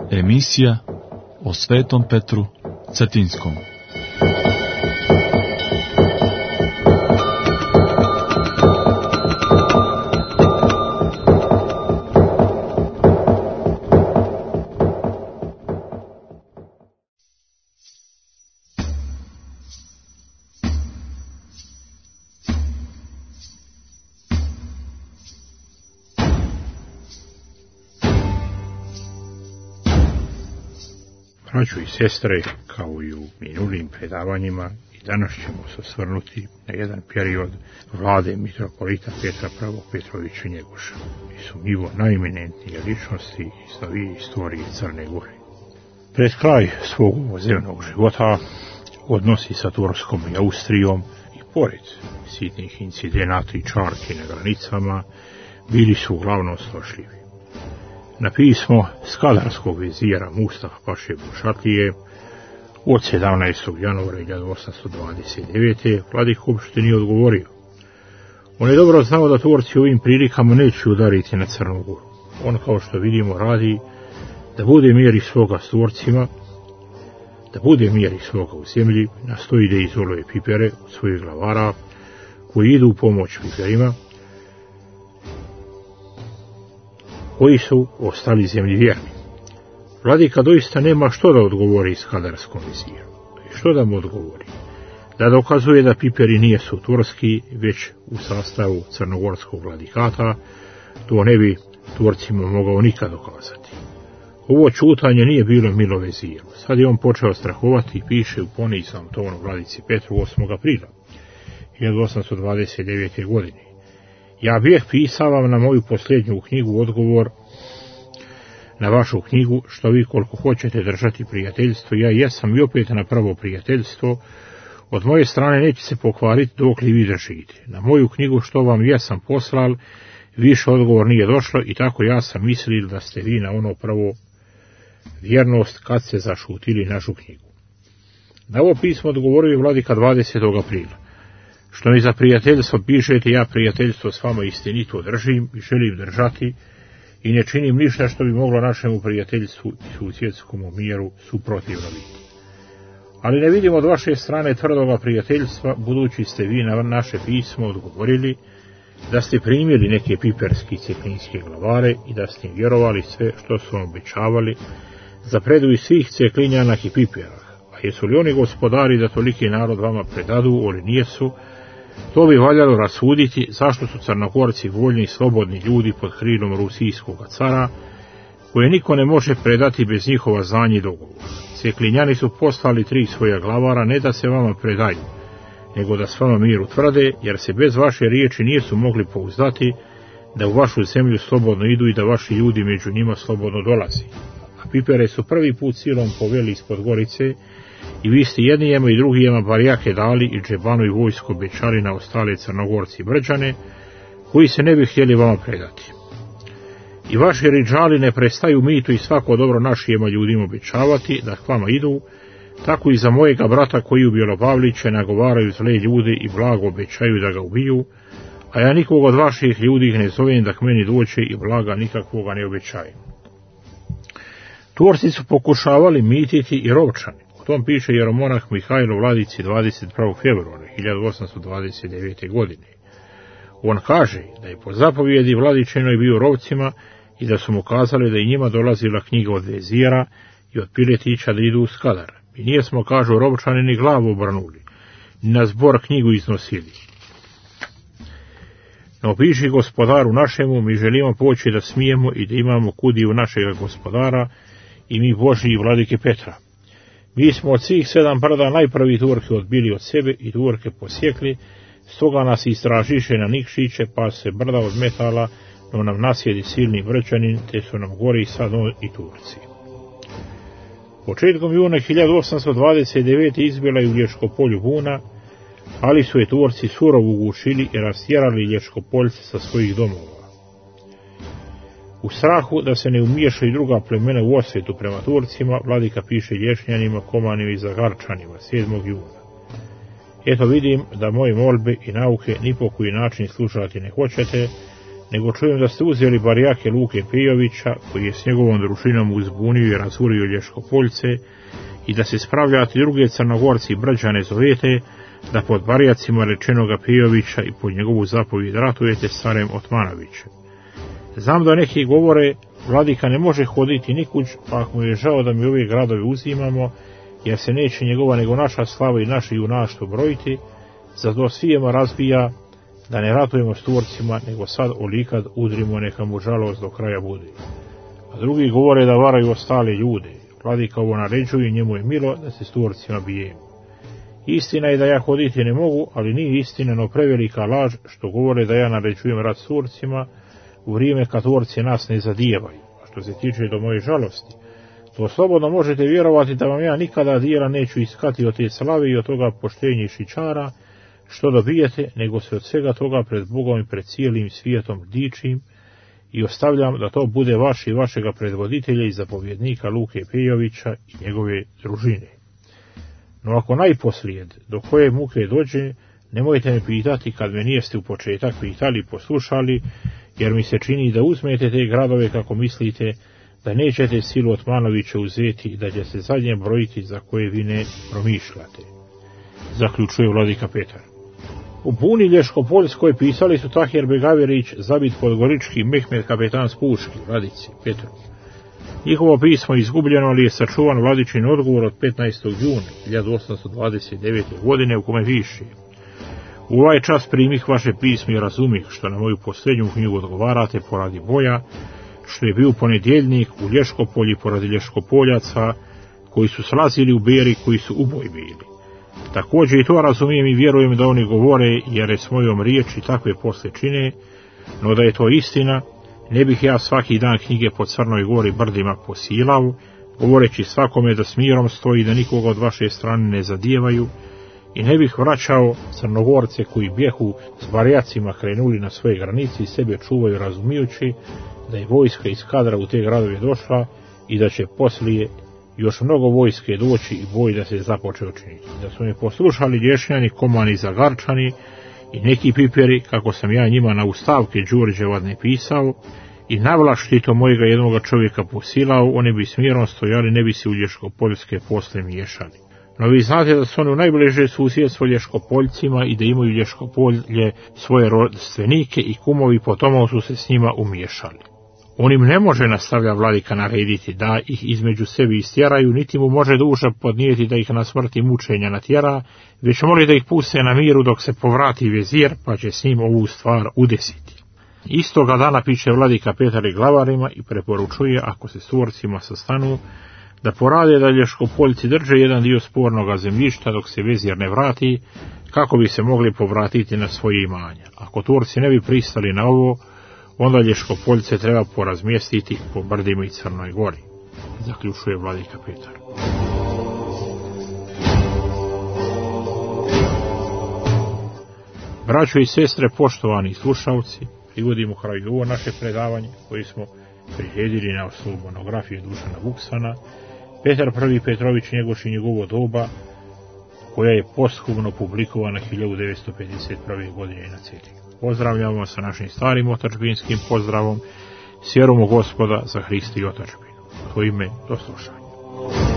Emisija o Svetom Petru Cetinskom. Braćo i sestre, kao i u minulim predavanjima, i danas ćemo se osvrnuti na jedan period vlade mitropolita Petra I. Petrovića Njegoša, nesumnjivo najeminentnije ličnosti iz novije istorije Crne Gore. Pred kraj svog ovozemnog života odnosi sa Turskom i Austrijom i pored sitnih incidenata i čarki na granicama bili su uglavnom snošljivi. Na pismo skadarskog vezira Mustafa Paše Bušatlije od 17. januara 1829. vladik uopšte nije odgovorio. On je dobro znao da Turci ovim prilikama neće udariti na Crnu Goru. On, kao što vidimo, radi da bude mir i svoga s Turcima, da bude mir i svoga u zemlji, nastoji da izoluje pipere od svojih glavara koji idu u pomoć piperima, koji su ostali zemlji vjerni. Vladika doista nema što da odgovori skadarskom veziru. I što da mu odgovori? Da dokazuje da piperi nijesu turski, već u sastavu crnogorskog vladikata, to ne bi Turcima mogao nikad dokazati. Ovo čutanje nije bilo milo veziru. Sad je on počeo strahovati i piše u poniznom tonu vladici Petru 8. aprila 1829. godine. Ja bih pisao vam na moju posljednju knjigu odgovor na vašu knjigu, što vi koliko hoćete držati prijateljstvo, ja jesam i opet na pravo prijateljstvo, od moje strane neće se pokvariti dok li vi držite. Na moju knjigu što vam jesam poslal, više odgovor nije došlo i tako ja sam mislil da ste vi na ono prvo vjernost kad ste zašutili našu knjigu. Na ovo pismo odgovorio je vladika 20. aprila. Što mi za prijateljstvo pišete, ja prijateljstvo s vama istinito držim i želim držati i ne činim ništa što bi moglo našemu prijateljstvu i susjedskom miru suprotivno biti. Ali ne vidim od vaše strane tvrdoga prijateljstva, budući ste vi na naše pismo odgovorili da ste primili neke piperske i ceklinske glavare i da ste im vjerovali sve što su vam obećavali za predaju svih ceklinjana i pipera. A jesu li oni gospodari da toliki narod vama predadu, ili nijesu, to bi valjalo rasuditi zašto su Crnogorci voljni i slobodni ljudi pod krilom rusijskog cara, koje niko ne može predati bez njihova znanja i dogovora. Ceklinjani su poslali 3 svoja glavara, ne da se vama predaju, nego da s vama mir utvrde, jer se bez vaše riječi nisu mogli pouzdati da u vašu zemlju slobodno idu i da vaši ljudi među njima slobodno dolazi. A pipere su prvi put silom poveli ispod Gorice, i vi ste jednijema i drugijema barjake dali i džebanu i vojsko obećali na ostale Crnogorci i Brđane, koji se ne bi htjeli vama predati. I vaši riđali ne prestaju mitu i svako dobro našijema ljudima obećavati da k vama idu, tako i za mojega brata koji u Bjelopavliće nagovaraju zle ljude i blago obećaju da ga ubiju, a ja nikog od vaših ljudi ne zovem da k meni doće i blaga nikakvoga ne obećajem. Turci su pokušavali mititi i Rovčani. O tom piše jeromonah Mihajlo Vladici 21. februara 1829. godine. On kaže da je po zapovjedi Vladičinoj bio Rovcima i da su mu kazali da i njima dolazila knjiga od vezira i od Piletića da idu u Skadar. I nije smo, kažu, Rovčani ni glavu obrnuli, ni na zbor knjigu iznosili. No piši gospodaru našemu, mi želimo poći da smijemo i da imamo kudiju našega gospodara i mi Božji i vladike Petra. Mi smo od svih 7 brda najprvi Turke odbili od sebe i Turke posjekli, stoga nas istražiše na Nikšiće, pa se brda odmetala, no nam nasjedi silni Vrčanin, te su nam gori sad i Turci. Početkom juna 1829. izbila je u Lječkopolju buna, ali su je Turci surovo ugušili i rastjerali Lječkopoljce sa svojih domova. U strahu da se ne umiješaju druga plemena u osvetu prema Turcima, vladika piše Lješnjanima, Komanima i Zagarčanima 7. juna. Eto vidim da moje molbe i nauke ni po koji način slušati ne hoćete, nego čujem da ste uzeli barjake Luke Pejovića, koji je s njegovom družinom uzbunio i razurio Lješkopoljce, i da se spravljate druge Crnogorci i Brđane zovete, da pod barjacima rečenoga Pejovića i pod njegovu zapovijed ratujete s carem Otmanovićem. Znam da neki govore, vladika ne može hoditi nikuć, pa ako mu je žao da mi ove gradove uzimamo, jer se neće njegova nego naša slava i naše junaštvo brojiti, zato svijema razbija da ne ratujemo s Turcima, nego sad olikad udrimo, neka mu žalost do kraja bude. A drugi govore da varaju ostale ljude, vladika ovo naređuje, njemu je milo da se s Turcima bijemo. Istina je da ja hoditi ne mogu, ali nije istina, no prevelika laž što govore da ja naređujem rat s Turcima u vrijeme kad Turci nas ne zadijevaju. A što se tiče do moje žalosti, to slobodno možete vjerovati da vam ja nikada dijela neću iskati od te slave i od toga poštenja i šičara što dobijete, nego se od svega toga pred Bogom i pred cijelim svijetom dičim i ostavljam da to bude vaš i vašega predvoditelja i zapovjednika Luke Pejovića i njegove družine. No ako najposlijed do koje muke dođe, nemojte me pitati kad me nijeste u početak pitali i poslušali, jer mi se čini da uzmete te gradove kako mislite, da nećete silu Otmanovića uzeti i da će se zadnje brojiti za koje vi ne promišljate. Zaključuje vladika Petar. U buni Lješkopoljskoj pisali su Tahir Begaverić, Zabit Podgorički, Mehmed kapetan Spuški, vladici Petru. Njihovo pismo je izgubljeno, ali je sačuvan vladičin odgovor od 15. juna 1829. godine u kome piše: u ovaj čas primih vaše pismo i razumih što na moju posljednju knjigu odgovarate poradi boja, što je bio ponedjeljnik u Lješkopolji poradi Lješkopoljaca koji su slazili u beri, koji su u boj bili. Također i to razumijem i vjerujem da oni govore, jer je s mojom riječi takve posle čine, no da je to istina, ne bih ja svaki dan knjige po Crnoj Gori brdima posilao, govoreći svakome da s mirom stoji, da nikoga od vaše strane ne zadijevaju, i ne bih vraćao Crnogorce koji bjehu s barjacima krenuli na svoje granice i sebe čuvaju, razumijući da je vojska iz Kadra u te gradove došla i da će poslije još mnogo vojske doći i boj da se započeo činiti. Da su me poslušali Lješnjani, Komani i Zagarčani i neki piperi, kako sam ja njima na ustavke Đurđevadne pisao, i navlaštito mojega jednoga čovjeka posilao, oni bi smirom stojali, ne bi se u Lješkopoljske posle miješali. No vi znate da su oni u najbliže susjedstvo Lješkopoljcima i da imaju Lješkopolje svoje rodstvenike i kumovi, potom su se s njima umiješali. On im ne može, nastavlja vladika, narediti da ih između sebi istjeraju, niti mu može duša podnijeti da ih na smrti mučenja natjera, već moli da ih puste na miru dok se povrati vezir, pa će s njim ovu stvar udesiti. Istoga dana piše vladika Petar i glavarima i preporučuje, ako se s Turcima sastanu, da porade da Lješkopoljci drže jedan dio spornoga zemljišta dok se vezir ne vrati, kako bi se mogli povratiti na svoje imanja. Ako Turci ne bi pristali na ovo, onda Lješkopoljce treba porazmjestiti po brdima i Crnoj Gori, zaključuje vladika Petar. Braćo i sestre, poštovani slušalci, privodimo kraju ovo naše predavanje koje smo priredili na osnovu monografije Dušana Vuksana, Petar I. Petrović Njegoš i njegovo doba, koja je posthumno publikovana 1951. godine na CD. Pozdravljamo sa našim starim otadžbinskim pozdravom, s vjerom u Gospoda za Hrista i otadžbinu. To ime, do slušanja.